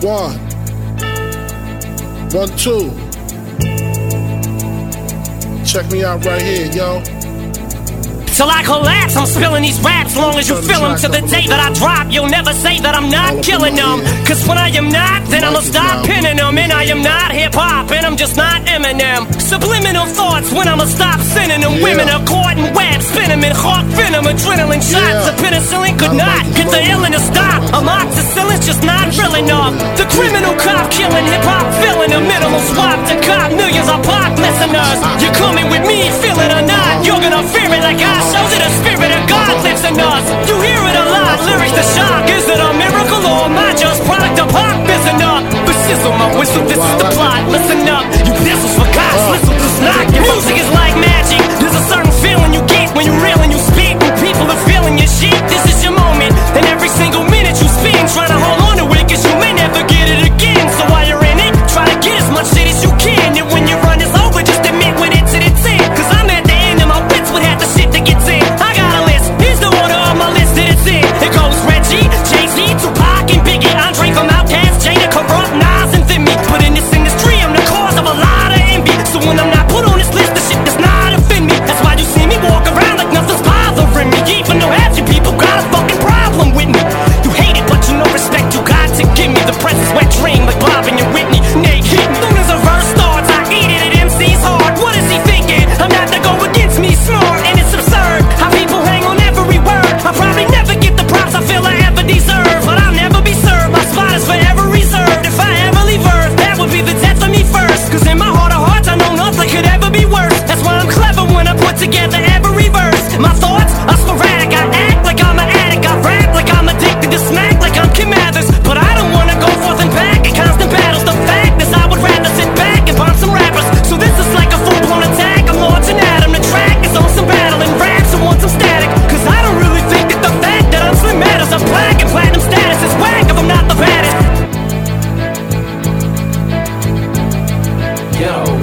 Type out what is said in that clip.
One. 1, 2. Check me out right here, yo. Till I collapse, I'm spilling these raps. Long as you feel them, to the day that I drop, you'll never say that I'm not killing them. Cause when I am not, then I'ma stop pinning them. And I am not hip-hop, and I'm just not Eminem. Subliminal thoughts when I'ma stop sending them. Women are caught in web, spin them in heart venom. Adrenaline shots, the penicillin could not get the illness to stop. Amoxicillin's just not real enough. The criminal cop killing hip-hop, filling a minimal swap to cop millions of pop listeners. You're coming with me, feel it or not, you're gonna fear it like I shows it. The spirit of God lives in us. You hear it a lot, lyrics to shock. Is it a miracle or am I just product of pop? Isn't up, but sizzle my whistle, this is the plot. Listen up, you pistols for cops, listen to knock. Your music is like magic. There's a certain feeling you get when you reel and you speak. When people are feeling your shit, this is your moment. And every single minute you spend trying to hold on to it, cause you may never get it again. So while you're in it, try to get as much shit as you can. And when your run is over, just admit when it's in its end. Cause I'm at the end of my wits with half the shit that gets in. I got a list, here's the order of my list that it's in. It goes Reggie, Jay-Z, Tupac, and Biggie, Andre from Outkast, Jada, Corrupt, Nas, and Thimmy. But in this industry, I'm the cause of a lot of envy. So when I'm not put on this list, the shit does not offend me. That's why you see me walk around like nothing's bothering me. Even though half you people got a fucking problem with me. You hate it, but you know respect you got to give me. The press is wet dream like Bob and your Whitney. Naked, soon as a verse starts, I eat it at MC's hard. What is he thinking? I'm not to go against me, smart, and it's absurd how people hang on every word. I probably never get the props I feel I ever deserve, but I'll never be served. My spot is forever reserved. If I ever leave Earth, that would be the death of me first. Cause in my heart of hearts, I know nothing could ever be worse. That's why I'm clever when I put together every verse. My thoughts are sporadic. I act like I'm an addict. I rap like I'm addicted to smack like I'm Kim Mathers. But I don't wanna go forth and back in constant battles. The fact is I would rather sit back and bomb some rappers. So this is like a full-blown attack. I'm launching at 'em. The track is on some battling raps and want some static. Cause I don't really think that the fact that I'm slim matters. I'm black and platinum status is whack if I'm not the baddest. Yo.